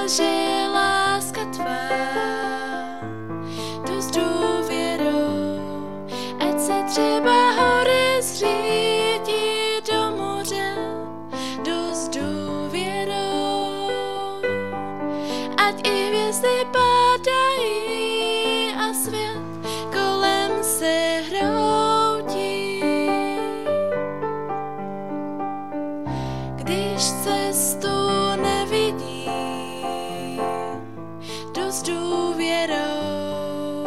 že je láska tvá, jdu s důvěrou, ať se třeba hory zřítí do moře, jdu s důvěrou, ať i hvězdy padají a svět kolem se hroutí. Když cestu nevidím, jdu s důvěrou,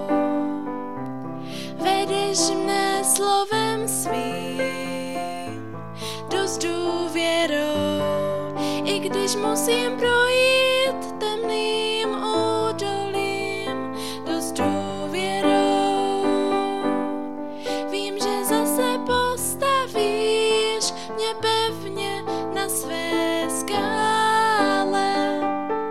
vedeš mne slovem svým, jdu s důvěrou, i když musím projít temným údolím, jdu s důvěrou, vím, že zase postavíš mě pevně na své skále.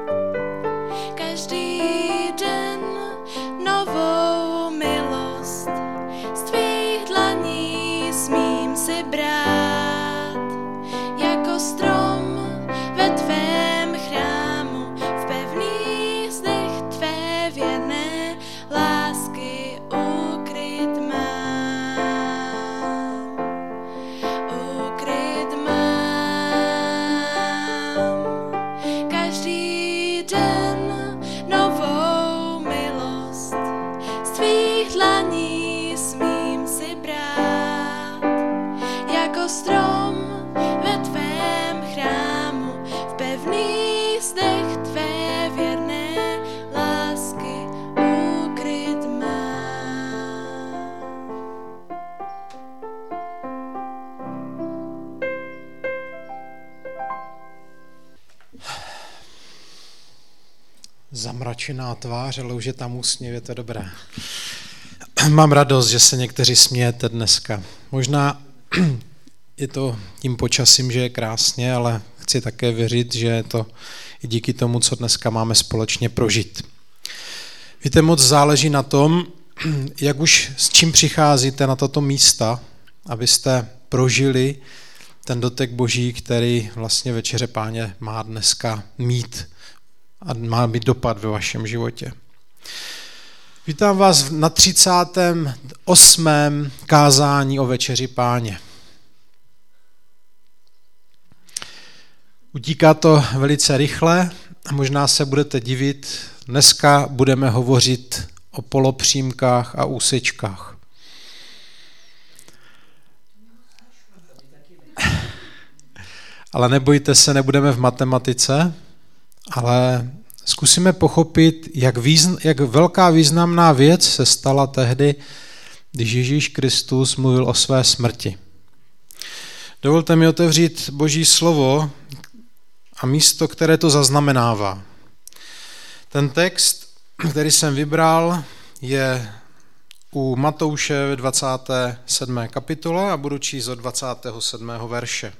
Každý den novou milost z tvých dlaní smím si brát, jako strom ve tvém chrámu, v pevných zdech tvé věrné lásky ukryt mám. Ukryt mám. Každý den novou milost z tvých dlaní smím si brát, jako strom ve tvém chrámu, v pevných zdech tvé věrné lásky ukryt mám. Zamračená tvář, ale už je tam úsměv, je to dobré. Mám radost, že se někteří smějete dneska. Možná je to tím počasím, že je krásně, ale chci také věřit, že je to i díky tomu, co dneska máme společně prožít. Víte, moc záleží na tom, jak už s čím přicházíte na tato místa, abyste prožili ten dotek Boží, který vlastně Večeře Páně má dneska mít a má mít dopad ve vašem životě. Vítám vás na 38. kázání o Večeři Páně. Utíká to velice rychle a možná se budete divit, dneska budeme hovořit o polopřímkách a úsečkách. Ale nebojte se, nebudeme v matematice, ale zkusíme pochopit, jak velká významná věc se stala tehdy, když Ježíš Kristus mluvil o své smrti. Dovolte mi otevřít Boží slovo a místo, které to zaznamenává. Ten text, který jsem vybral, je u Matouše ve 27. kapitole a budu číst od 27. verše.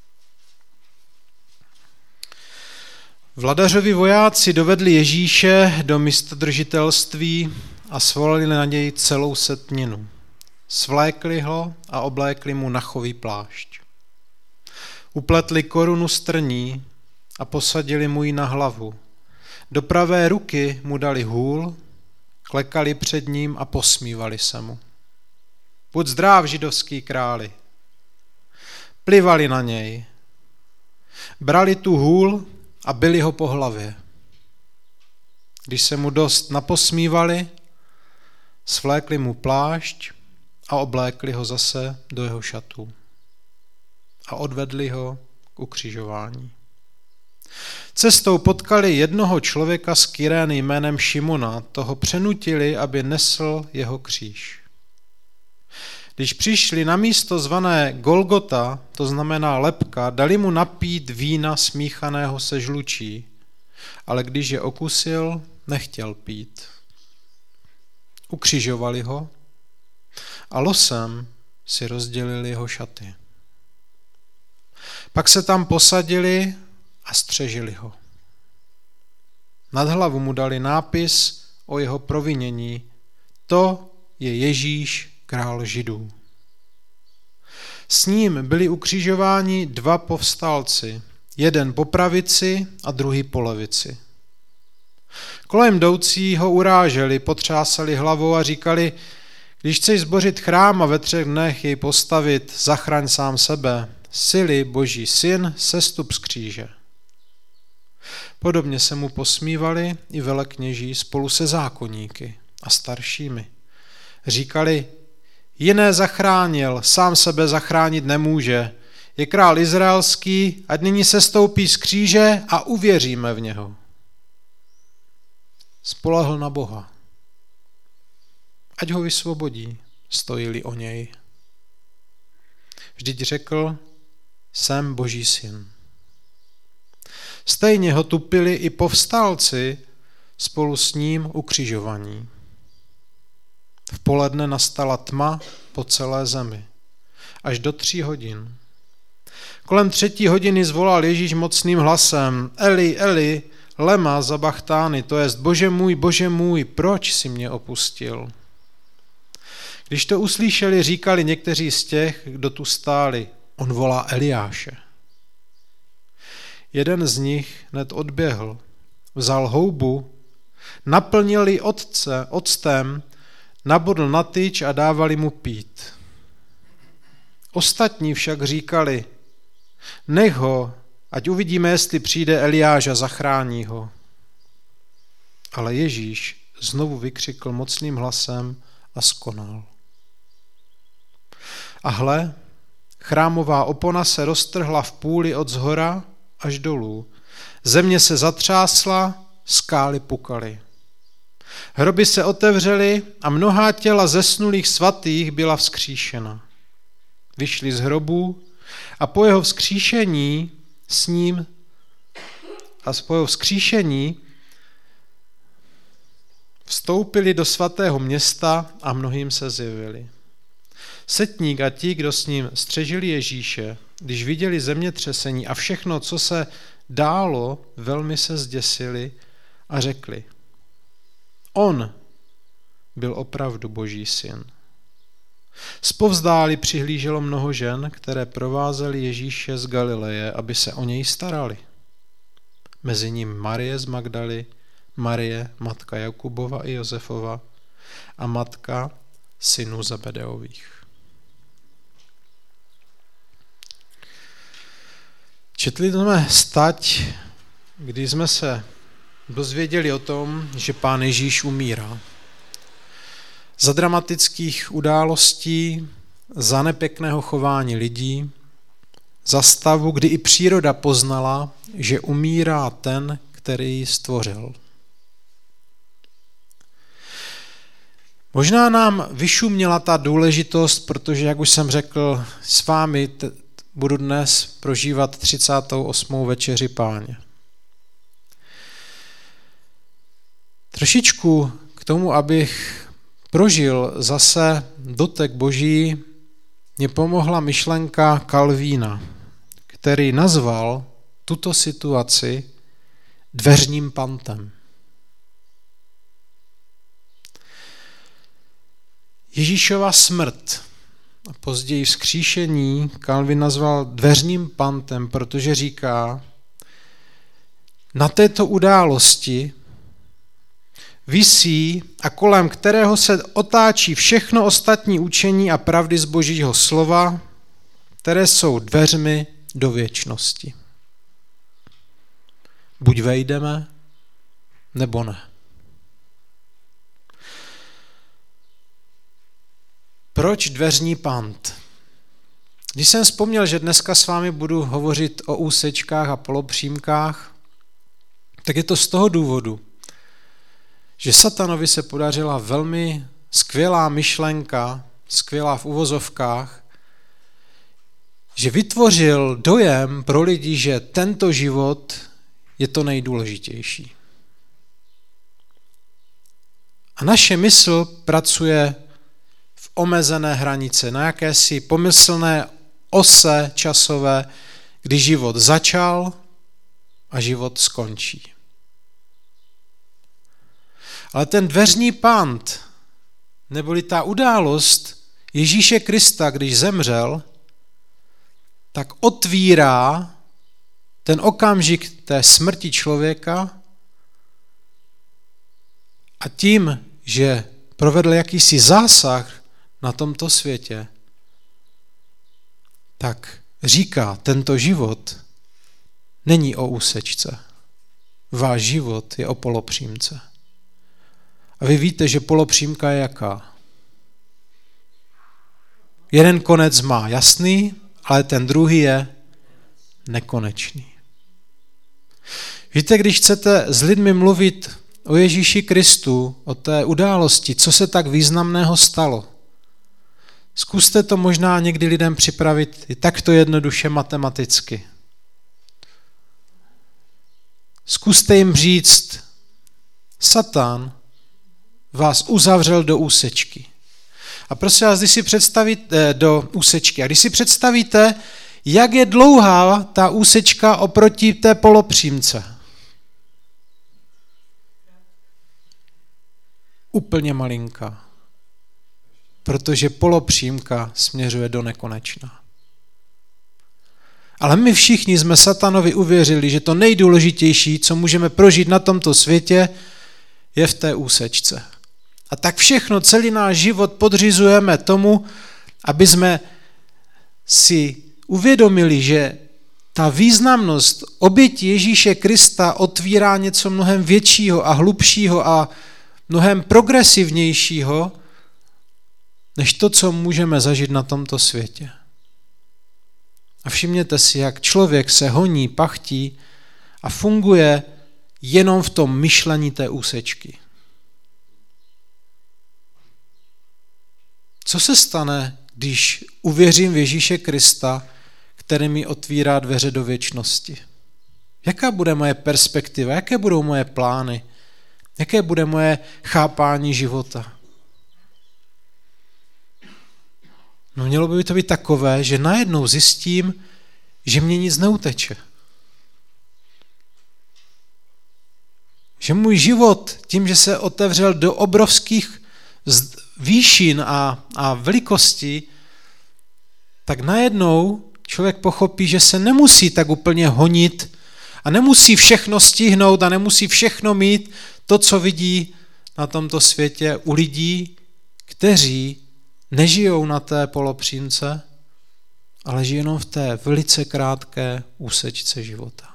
Vladařovi vojáci dovedli Ježíše do místodržitelství a svolali na něj celou setminu. Svlékli ho a oblékli mu nachový plášť. Upletli korunu z trní a posadili mu ji na hlavu. Do pravé ruky mu dali hůl, klekali před ním a posmívali se mu. Buď zdrav, židovský králi. Plivali na něj. Brali tu hůl a bili ho po hlavě. Když se mu dost naposmívali, svlékli mu plášť a oblékli ho zase do jeho šatů a odvedli ho k ukřižování. Cestou potkali jednoho člověka z Kyrény jménem Šimona, toho přenutili, aby nesl jeho kříž. Když přišli na místo zvané Golgota, to znamená lebka, dali mu napít vína smíchaného se žlučí, ale když je okusil, nechtěl pít. Ukřižovali ho a losem si rozdělili jeho šaty. Pak se tam posadili a střežili ho. Nad hlavu mu dali nápis o jeho provinění. To je Ježíš, král Židů. S ním byli ukřižováni dva povstalci, jeden po pravici a druhý po levici. Kolem jdoucí ho uráželi, potřásali hlavou a říkali, když chceš zbořit chrám a ve 3 dnech jej postavit, zachraň sám sebe. Sily, Boží syn, sestup z kříže. Podobně se mu posmívali i velekněží spolu se zákonníky a staršími. Říkali, jiné zachránil, sám sebe zachránit nemůže. Je král izraelský, ať nyní sestoupí z kříže a uvěříme v něho. Spolehl na Boha. Ať ho vysvobodí, stojili o něj. Vždyť řekl, jsem Boží syn. Stejně ho tupili i povstalci spolu s ním ukřižovaní. V poledne nastala tma po celé zemi, až do 3 hodin. Kolem 3. hodiny zvolal Ježíš mocným hlasem, Eli, Eli, lema sabachthani, to jest Bože můj, proč jsi mě opustil? Když to uslyšeli, říkali někteří z těch, kdo tu stáli, on volá Eliáše. Jeden z nich hned odběhl, vzal houbu, naplnil ji octem, nabodl na tyč a dávali mu pít. Ostatní však říkali, nech ho, ať uvidíme, jestli přijde Eliáš a zachrání ho. Ale Ježíš znovu vykřikl mocným hlasem a skonal. A hle, chrámová opona se roztrhla v půli od zhora až dolů. Země se zatřásla, skály pukaly. Hroby se otevřely a mnohá těla zesnulých svatých byla vzkříšena. Vyšli z hrobů a po jeho vzkříšení vstoupili do svatého města a mnohým se zjevili. Setník a ti, kdo s ním střežili Ježíše, když viděli zemětřesení a všechno, co se dálo, velmi se zděsili a řekli, on byl opravdu Boží syn. Zpovzdáli přihlíželo mnoho žen, které provázely Ježíše z Galileje, aby se o něj starali. Mezi nimi Marie z Magdaly, Marie, matka Jakubova i Josefova a matka synů Zebedeových. Četli jsme stať, kdy jsme se dozvěděli o tom, že Pán Ježíš umírá. Za dramatických událostí, za nepěkného chování lidí, za stavu, kdy i příroda poznala, že umírá ten, který ji stvořil. Možná nám vyšuměla ta důležitost, protože, jak už jsem řekl, s vámi budu dnes prožívat 38. večeři Páně. Trošičku k tomu, abych prožil zase dotek Boží, mě pomohla myšlenka Kalvína, který nazval tuto situaci dveřním pantem. Ježíšova smrt a později vzkříšení Kalvin nazval dveřním pantem, protože říká, na této události visí a kolem kterého se otáčí všechno ostatní učení a pravdy z Božího slova, které jsou dveřmi do věčnosti. Buď vejdeme, nebo ne. Proč dveřní pant? Když jsem vzpomněl, že dneska s vámi budu hovořit o úsečkách a polopřímkách, tak je to z toho důvodu, že satanovi se podařila velmi skvělá myšlenka, skvělá v uvozovkách, že vytvořil dojem pro lidi, že tento život je to nejdůležitější. A naše mysl pracuje v omezené hranice, na jakési pomyslné ose časové, kdy život začal a život skončí. Ale ten dveřní pant, neboli ta událost Ježíše Krista, když zemřel, tak otvírá ten okamžik té smrti člověka A tím, že provedl jakýsi zásah na tomto světě, tak říká, tento život není o úsečce. Váš život je o polopřímce. A vy víte, že polopřímka je jaká? Jeden konec má jasný, ale ten druhý je nekonečný. Víte, když chcete s lidmi mluvit o Ježíši Kristu, o té události, co se tak významného stalo, zkuste to možná někdy lidem připravit i takto jednoduše matematicky. Zkuste jim říct, Satan vás uzavřel do úsečky. A prosím vás, když si představíte do úsečky, a když si představíte, jak je dlouhá ta úsečka oproti té polopřímce. Úplně malinká. Protože polopřímka směřuje do nekonečna. Ale my všichni jsme satanovi uvěřili, že to nejdůležitější, co můžeme prožít na tomto světě, je v té úsečce. A tak všechno, celý náš život podřizujeme tomu, aby jsme si uvědomili, že ta významnost oběti Ježíše Krista otvírá něco mnohem většího a hlubšího a mnohem progresivnějšího, než to, co můžeme zažít na tomto světě. A všimněte si, jak člověk se honí, pachtí a funguje jenom v tom myšlení té úsečky. Co se stane, když uvěřím v Ježíše Krista, který mi otvírá dveře do věčnosti? Jaká bude moje perspektiva? Jaké budou moje plány? Jaké bude moje chápání života? No mělo by to být takové, že najednou zjistím, že mě nic neuteče. Že můj život tím, že se otevřel do obrovských výšin a velikostí, tak najednou člověk pochopí, že se nemusí tak úplně honit a nemusí všechno stihnout a nemusí všechno mít to, co vidí na tomto světě u lidí, kteří nežijou na té polopřímce, ale žijí jenom v té velice krátké úsečce života.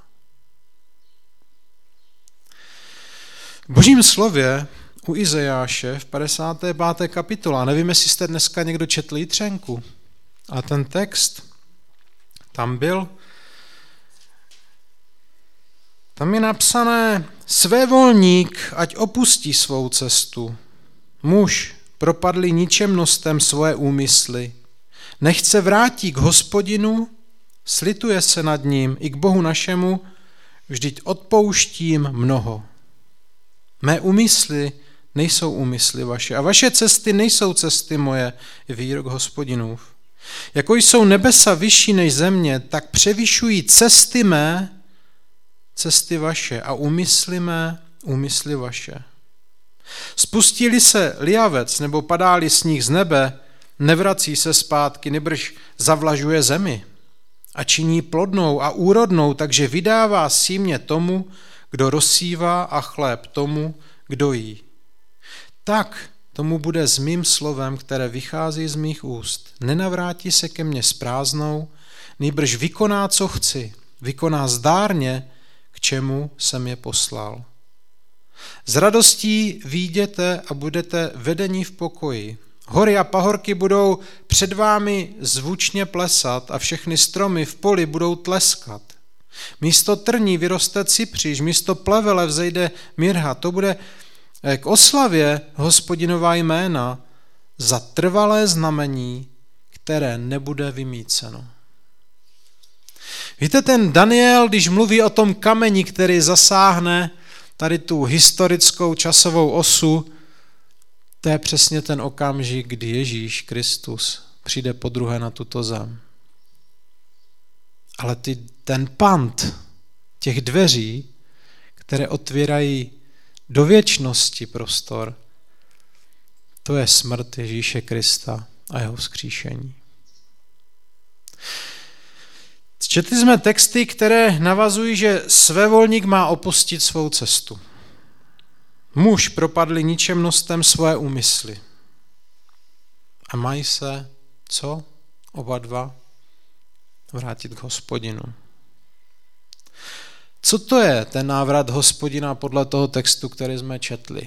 V Božím slově u Izajáše v 55. kapitole, nevím, jestli jste dneska někdo četl Jitřenku, ale ten text tam byl, tam je napsané, svévolník, ať opustí svou cestu, muž propadlý ničemnostem svoje úmysly, nechce vrátí k Hospodinu, slituje se nad ním i k Bohu našemu, vždyť odpouštím mnoho. Mé úmysly nejsou úmysly vaše a vaše cesty nejsou cesty moje, je výrok Hospodinův. Jako jsou nebesa vyšší než země, tak převyšují cesty mé, cesty vaše a úmysly mé, úmysly vaše. Spustí-li se liavec nebo padá-li sníh z nebe, nevrací se zpátky, nýbrž zavlažuje zemi a činí plodnou a úrodnou, takže vydává símě tomu, kdo rozsívá a chléb tomu, kdo jí. Tak tomu bude s mým slovem, které vychází z mých úst. Nenavrátí se ke mně s prázdnou, nýbrž vykoná, co chci, vykoná zdárně, k čemu jsem je poslal. S radostí vyjděte a budete vedeni v pokoji. Hory a pahorky budou před vámi zvučně plesat a všechny stromy v poli budou tleskat. Místo trní vyroste cypříž, místo plevele vzejde mirha. To bude k oslavě Hospodinová jména za trvalé znamení, které nebude vymýceno. Víte, ten Daniel, když mluví o tom kameni, který zasáhne tady tu historickou časovou osu, to je přesně ten okamžik, kdy Ježíš Kristus přijde podruhé na tuto zem. Ale ten pant těch dveří, které otvírají do věčnosti prostor, to je smrt Ježíše Krista a jeho vzkříšení. Četli jsme texty, které navazují, že svévolník má opustit svou cestu. Muž propadli ničemnostem svoje úmysly. A mají se, co? Oba dva vrátit k Hospodinu. Co to je ten návrat Hospodina podle toho textu, který jsme četli?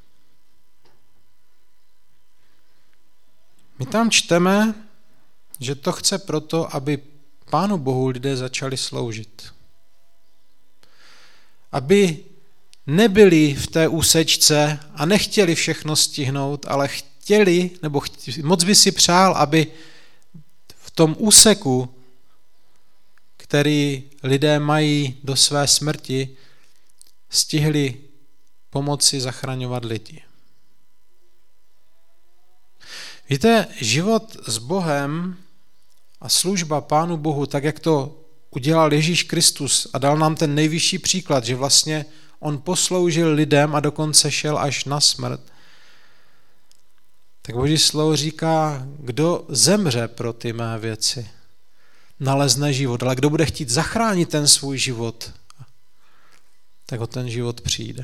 My tam čteme, že to chce proto, aby Pánu Bohu lidé začali sloužit. Aby nebyli v té úsečce a nechtěli všechno stihnout, ale chtěli, nebo moc by si přál, aby v tom úseku, který lidé mají do své smrti, stihli pomoci zachraňovat lidi. Víte, život s Bohem a služba Pánu Bohu, tak jak to udělal Ježíš Kristus a dal nám ten nejvyšší příklad, že vlastně on posloužil lidem a dokonce šel až na smrt, tak Boží slovo říká, kdo zemře pro ty mé věci, nalezne život, ale kdo bude chtít zachránit ten svůj život, tak o ten život přijde.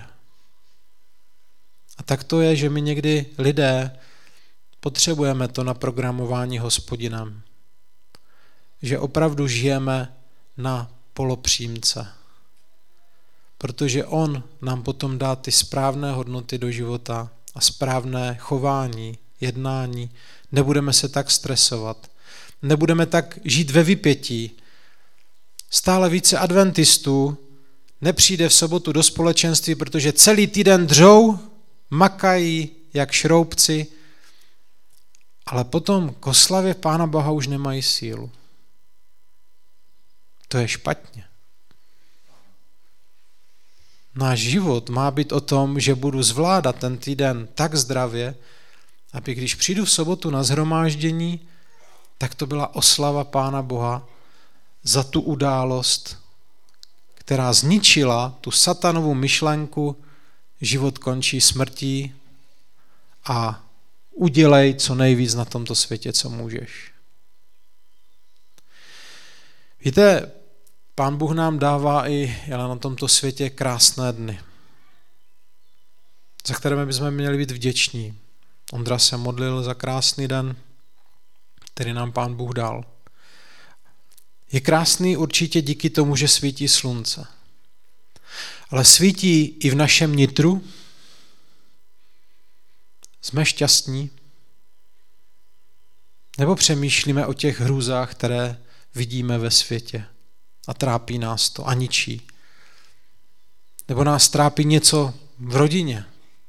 A tak to je, že my někdy lidé potřebujeme to naprogramování Hospodinem. Že opravdu žijeme na polopřímce. Protože on nám potom dá ty správné hodnoty do života a správné chování, jednání. Nebudeme se tak stresovat. Nebudeme tak žít ve vypětí. Stále více adventistů nepřijde v sobotu do společenství, protože celý týden dřou, makají jak šroubci, ale potom k oslavě Pána Boha už nemají sílu. To je špatně. Náš život má být o tom, že budu zvládat ten týden tak zdravě, aby když přijdu v sobotu na shromáždění, tak to byla oslava Pána Boha za tu událost, která zničila tu satanovu myšlenku, život končí smrtí a udělej co nejvíc na tomto světě, co můžeš. Víte, Pán Bůh nám dává i na tomto světě krásné dny, za které bychom měli být vděční. Ondra se modlil za krásný den, který nám Pán Bůh dal. Je krásný určitě díky tomu, že svítí slunce. Ale svítí i v našem nitru. Jsme šťastní? Nebo přemýšlíme o těch hrůzách, které vidíme ve světě a trápí nás to a ničí? Nebo nás trápí něco v rodině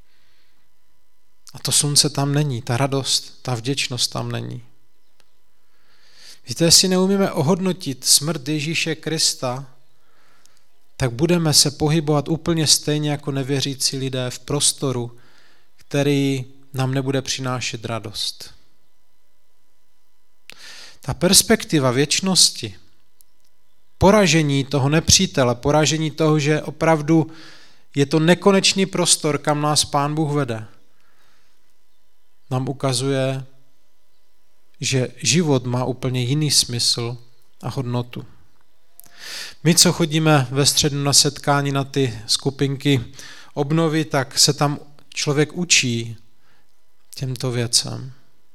a to slunce tam není, ta radost, ta vděčnost tam není? Víte, jestli neumíme ohodnotit smrt Ježíše Krista, tak budeme se pohybovat úplně stejně jako nevěřící lidé v prostoru, který nám nebude přinášet radost. Ta perspektiva věčnosti, poražení toho nepřítele, poražení toho, že opravdu je to nekonečný prostor, kam nás Pán Bůh vede, nám ukazuje, že život má úplně jiný smysl a hodnotu. My, co chodíme ve středu na setkání na ty skupinky obnovy, tak se tam člověk učí těmto věcem.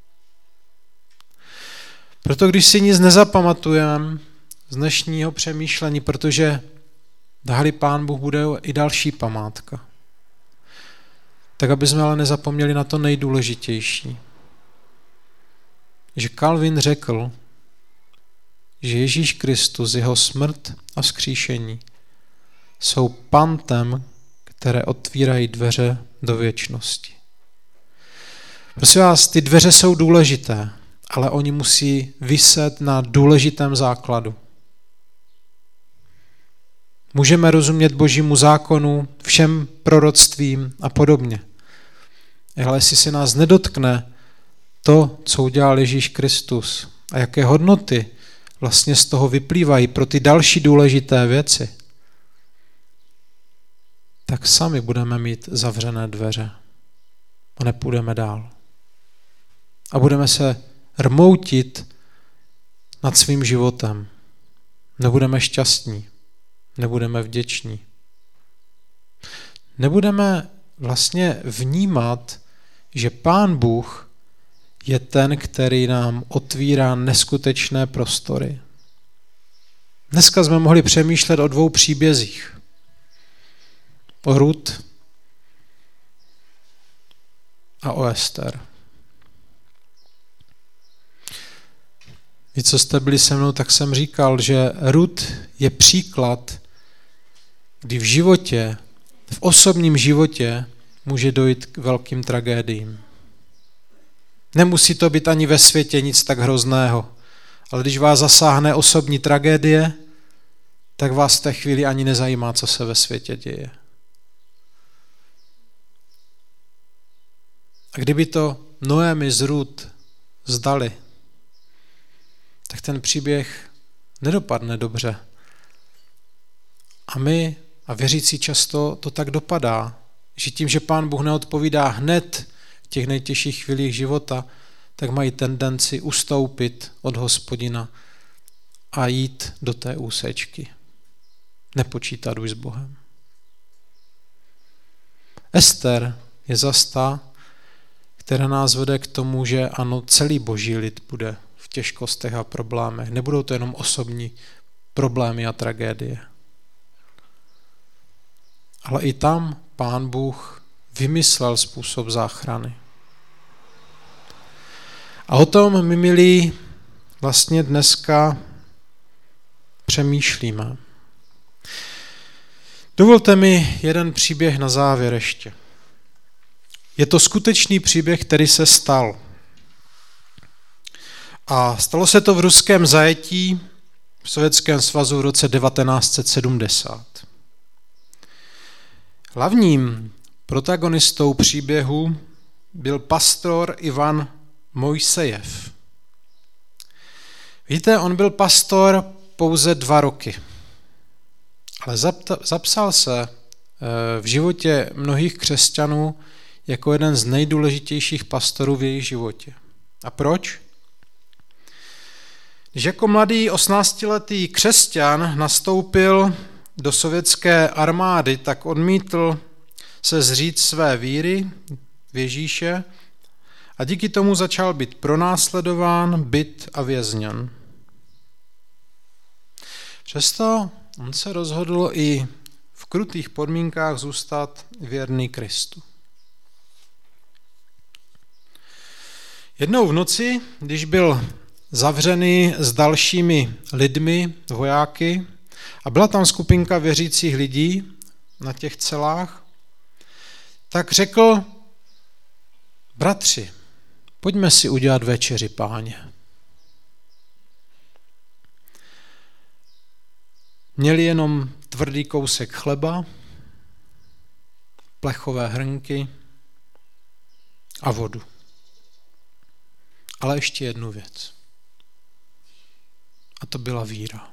Proto když si nic nezapamatujeme z dnešního přemýšlení, protože dá-li Pán Bůh, bude i další památka. Tak aby jsme ale nezapomněli na to nejdůležitější. Že Calvin řekl, že Ježíš Kristus, jeho smrt a vzkříšení jsou pantem, které otvírají dveře do věčnosti. Prosím vás, ty dveře jsou důležité, ale oni musí viset na důležitém základu. Můžeme rozumět Božímu zákonu, všem proroctvím a podobně. Ale jestli se nás nedotkne to, co udělal Ježíš Kristus a jaké hodnoty vlastně z toho vyplývají pro ty další důležité věci, tak sami budeme mít zavřené dveře a nepůjdeme dál. A budeme se rmoutit nad svým životem. Nebudeme šťastní, nebudeme vděční. Nebudeme vlastně vnímat, že Pán Bůh je ten, který nám otvírá neskutečné prostory. Dneska jsme mohli přemýšlet o 2 příbězích. O Rut a o Ester. Vy, co jste byli se mnou, tak jsem říkal, že Rut je příklad, kdy v životě, v osobním životě může dojít k velkým tragédiím. Nemusí to být ani ve světě nic tak hrozného, ale když vás zasáhne osobní tragédie, tak vás v té chvíli ani nezajímá, co se ve světě děje. A kdyby to Noemi z Rut zdali, tak ten příběh nedopadne dobře. A my, a věřící často to tak dopadá, že tím, že Pán Bůh neodpovídá hned v těch nejtěžších chvílích života, tak mají tendenci ustoupit od Hospodina a jít do té úsečky. Nepočítat už s Bohem. Ester je zas ta, která nás vede k tomu, že ano, celý boží lid bude v těžkostech a problémech. Nebudou to jenom osobní problémy a tragédie. Ale i tam Pán Bůh vymyslel způsob záchrany. A o tom my, milí, vlastně dneska přemýšlíme. Dovolte mi jeden příběh na závěr ještě. Je to skutečný příběh, který se stal. A stalo se to v ruském zajetí v Sovětském svazu v roce 1970. Hlavním protagonistou příběhu byl pastor Ivan Mojsejev. Víte, on byl pastor pouze 2 roky, ale zapsal se v životě mnohých křesťanů jako jeden z nejdůležitějších pastorů v jejich životě. A proč? Když jako mladý 18letý křesťan nastoupil do sovětské armády, tak odmítl se zříct své víry v Ježíše a díky tomu začal být pronásledován, bit a vězněn. Přesto on se rozhodl i v krutých podmínkách zůstat věrný Kristu. Jednou v noci, když byl zavřený s dalšími lidmi, vojáky, a byla tam skupinka věřících lidí na těch celách, tak řekl: bratři, pojďme si udělat večeři Páně. Měli jenom tvrdý kousek chleba, plechové hrnky a vodu. Ale ještě jednu věc. A to byla víra.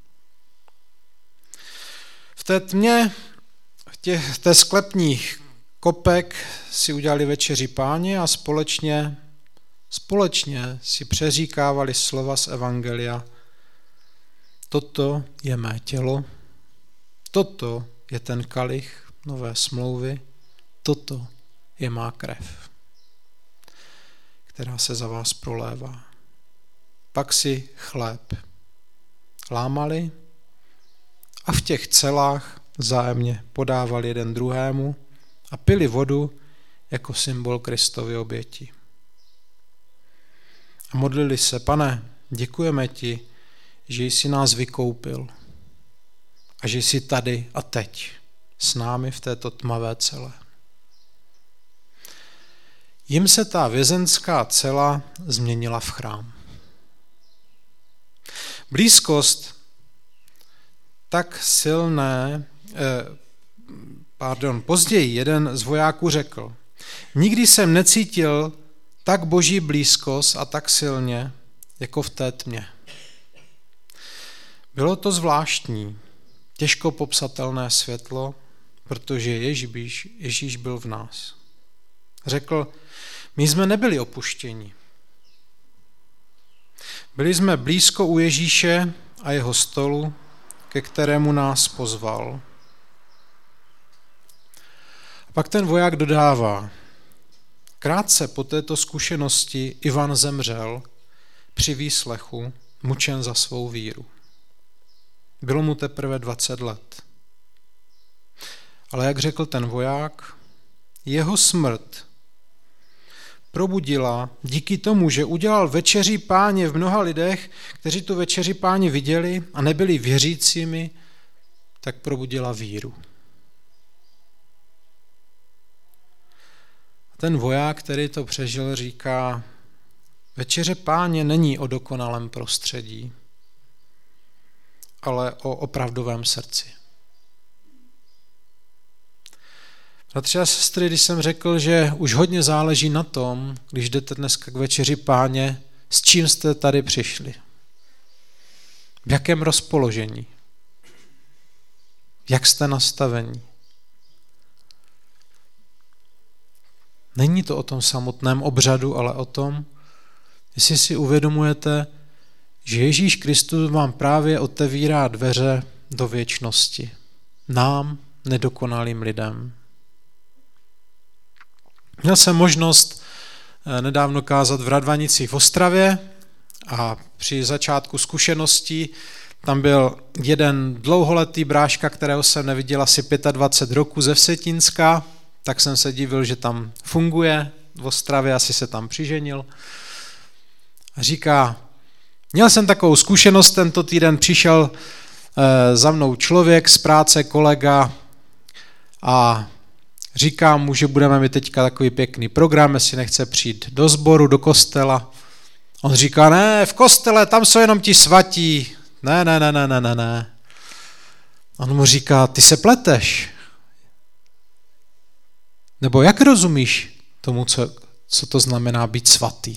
V té tmě, v té sklepních kopek si udělali večeři Páně a společně si přeříkávali slova z evangelia. Toto je mé tělo, toto je ten kalich nové smlouvy, toto je má krev, která se za vás prolévá. Pak si chléb lámali a v těch celách vzájemně podávali jeden druhému a pili vodu jako symbol Kristovy oběti. A modlili se: Pane, děkujeme ti, že jsi nás vykoupil a že jsi tady a teď s námi v této tmavé cele. Jim se ta vězenská cela změnila v chrám. Blízkost tak silné, později jeden z vojáků řekl: nikdy jsem necítil tak boží blízkost a tak silně, jako v té tmě. Bylo to zvláštní, těžko popsatelné světlo, protože Ježíš byl v nás. Řekl: my jsme nebyli opuštěni. Byli jsme blízko u Ježíše a jeho stolu, ke kterému nás pozval. A pak ten voják dodává, krátce po této zkušenosti Ivan zemřel při výslechu, mučen za svou víru. Bylo mu teprve 20 let. Ale jak řekl ten voják, jeho smrt probudila díky tomu, že udělal večeři Páně v mnoha lidech, kteří tu večeři Páně viděli a nebyli věřícími, tak probudila víru. Ten voják, který to přežil, říká, večeře Páně není o dokonalém prostředí, ale o opravdovém srdci. Bratři a sestry, když jsem řekl, že už hodně záleží na tom, když jdete dneska k večeři Páně, s čím jste tady přišli. V jakém rozpoložení. Jak jste nastavení. Není to o tom samotném obřadu, ale o tom, jestli si uvědomujete, že Ježíš Kristus vám právě otevírá dveře do věčnosti. Nám, nedokonalým lidem. Měl jsem možnost nedávno kázat v Radvanicích v Ostravě a při začátku zkušeností tam byl jeden dlouholetý bráška, kterého jsem neviděl asi 25 roků ze Vsetínska, tak jsem se divil, že tam funguje v Ostravě, asi se tam přiženil. A říká, měl jsem takovou zkušenost, tento týden přišel za mnou člověk z práce, kolega a říkám mu, že budeme mít teďka takový pěkný program, jestli nechce přijít do sboru, do kostela. On říká, ne, v kostele, tam jsou jenom ti svatí. Ne. On mu říká, ty se pleteš. Nebo jak rozumíš tomu, co to znamená být svatý?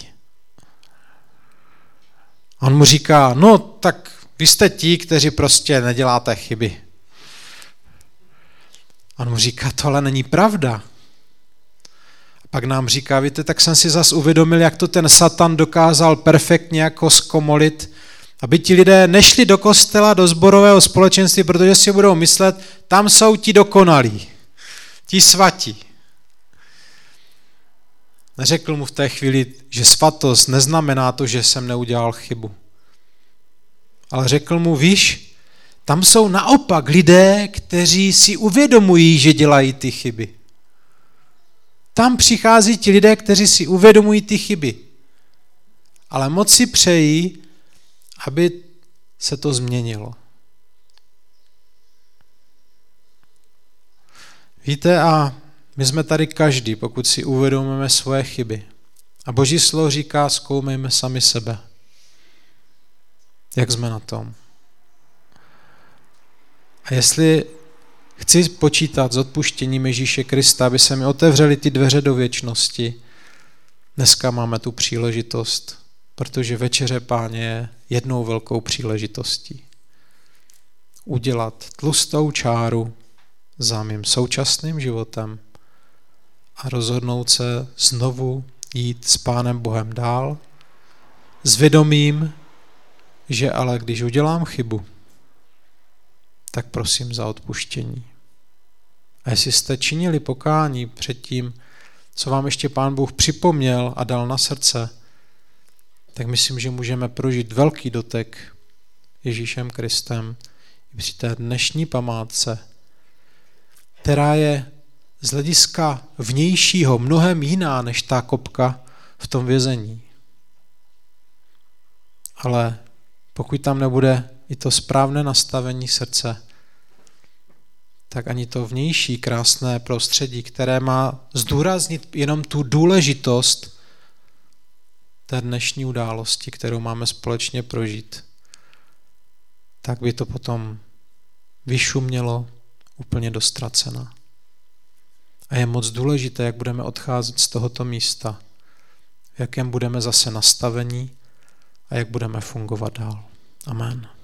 On mu říká, no tak vy jste ti, kteří prostě neděláte chyby. On mu říká, to ale není pravda. A pak nám říká, víte, tak jsem si zas uvědomil, jak to ten Satan dokázal perfektně jako zkomolit, aby ti lidé nešli do kostela, do sborového společenství, protože si budou myslet, tam jsou ti dokonalí, ti svatí. Neřekl mu v té chvíli, že svatost neznamená to, že jsem neudělal chybu. Ale řekl mu, víš, tam jsou naopak lidé, kteří si uvědomují, že dělají ty chyby. Tam přichází ti lidé, kteří si uvědomují ty chyby. Ale moc si přejí, aby se to změnilo. Víte, a my jsme tady každý, pokud si uvědomujeme svoje chyby. A Boží slovo říká, zkoumejme sami sebe. Jak jsme na tom? A jestli chci počítat s odpuštěním Ježíše Krista, aby se mi otevřely ty dveře do věčnosti, dneska máme tu příležitost, protože večeře Páně je jednou velkou příležitostí. Udělat tlustou čáru za mým současným životem a rozhodnout se znovu jít s Pánem Bohem dál, s vědomím, že ale když udělám chybu, tak prosím za odpuštění. A jestli jste činili pokání před tím, co vám ještě Pán Bůh připomněl a dal na srdce, tak myslím, že můžeme prožít velký dotek Ježíšem Kristem i při té dnešní památce, která je z hlediska vnějšího mnohem jiná než ta kopka v tom vězení. Ale pokud tam nebude i to správné nastavení srdce, tak ani to vnější krásné prostředí, které má zdůraznit jenom tu důležitost té dnešní události, kterou máme společně prožít, tak by to potom vyšumělo úplně do ztracena. A je moc důležité, jak budeme odcházet z tohoto místa, v jakém budeme zase nastavení a jak budeme fungovat dál. Amen.